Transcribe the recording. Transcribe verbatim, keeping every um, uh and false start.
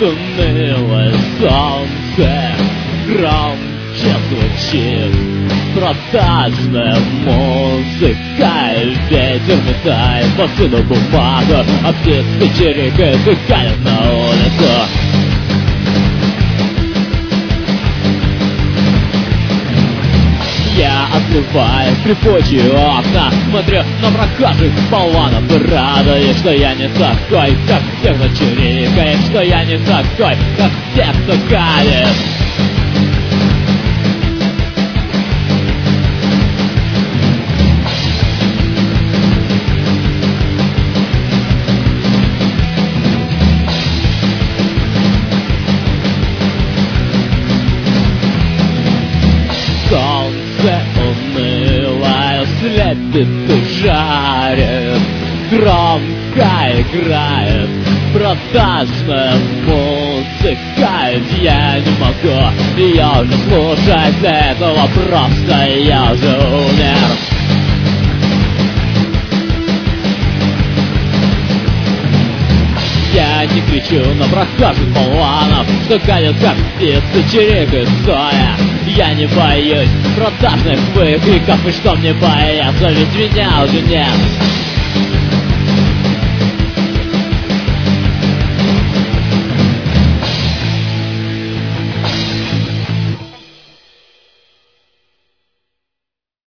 унылое солнце громче звучит продажная музыка, и ветер метает повсюду бумагу, а птицы чирикают и калят на улицу. Я отплываю, скрипучие окна, смотрю на прохожих болванов и радуюсь, что я не такой, как те, кто чирикает, что я не такой, как те, кто калит. Солнце унылое слепит и жарит, громко играет продажная музыка, и я не могу ее уже слушать, для этого просто я уже умер. Я не кричу на прохожих болванов, что калят как птицы, чирикают стоя. Я не боюсь продажных выкриков, и что мне бояться, ведь меня уже нет.